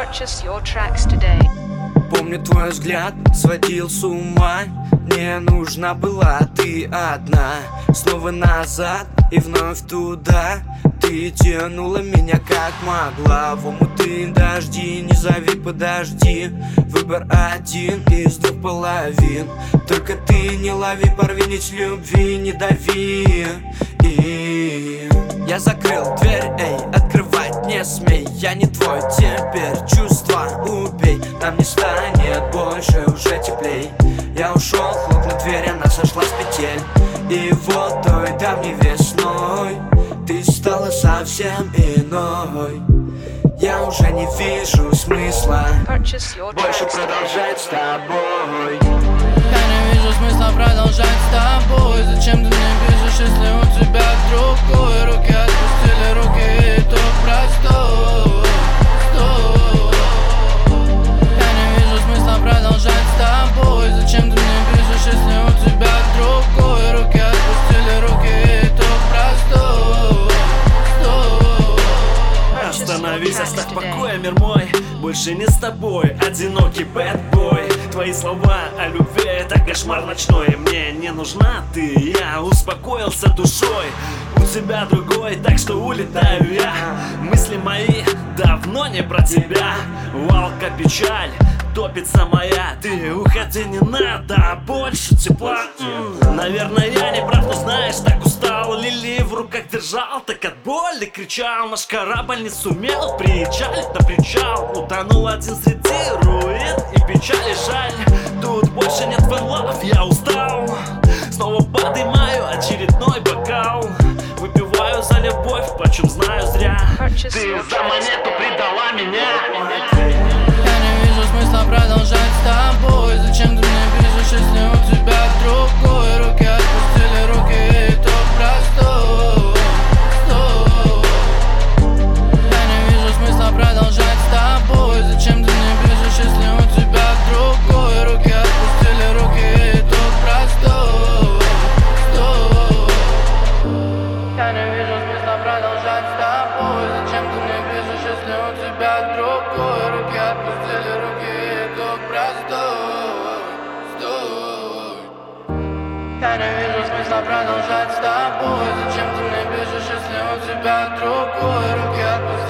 Purchase your tracks today. Помню, твой взгляд сводил с ума. Не нужна была ты одна. Снова назад и вновь туда. Ты тянула меня как могла. В омуты дожди, не зови, подожди. Выбор один из двух половин. Только ты не лови, порви нить любви, не дави. И я закрыл дверь, эй, открывать не смей. Я не твой теперь, чувства убей. Нам не станет больше уже теплей. Я ушел, хлопнул дверь, она сошла с петель. И вот той давней весной ты стала совсем иной. Я уже не вижу смысла больше продолжать с тобой. Я не вижу смысла продолжать с тобой. Зачем ты мне пишешь, если у тебя другой? Руки отпустили, руки, и то простой. Я не вижу смысла продолжать с тобой. Зачем ты мне пишешь, если у тебя другой? Руки отпустили, руки, и то простой. Остановись, оставь в покое, мир мой. Больше не с тобой, одинокий бэтбой. Твои слова о любви — это кошмар ночной. Мне не нужна ты, я успокоился душой. У тебя другой, так что улетаю я. Мысли мои давно не про тебя. Валка, печаль, топится моя. Ты уходи, не надо больше тепла. Наверное, я не прав, но знаешь, так устал. Лилии в руках держал, так от боли кричал. Наш корабль не сумел приезжать на причал. Утонул один среди руин и печали, жаль. Тут больше нет фэнлов, я устал. Снова поднимаю очередной бокал. Выпиваю за любовь, почем знаю зря. Ты за монету предала меня. Я не вижу смысла продолжать с тобой. Зачем ты мне пишешь, если у тебя другой? Руки отпустили, руки, и то простой. Я не вижу смысла продолжать с тобой. Зачем ты мне пишешь, если у тебя другой? Руки отпустили, руки, и то простой. Я не вижу смысла продолжать с тобой. Зачем ты мне пишешь, если у тебя другой? Руки отпустили, руки, и то простой. Я не вижу смысла продолжать с тобой. Зачем ты мне пишешь, если у тебя другой? Руки отпустили.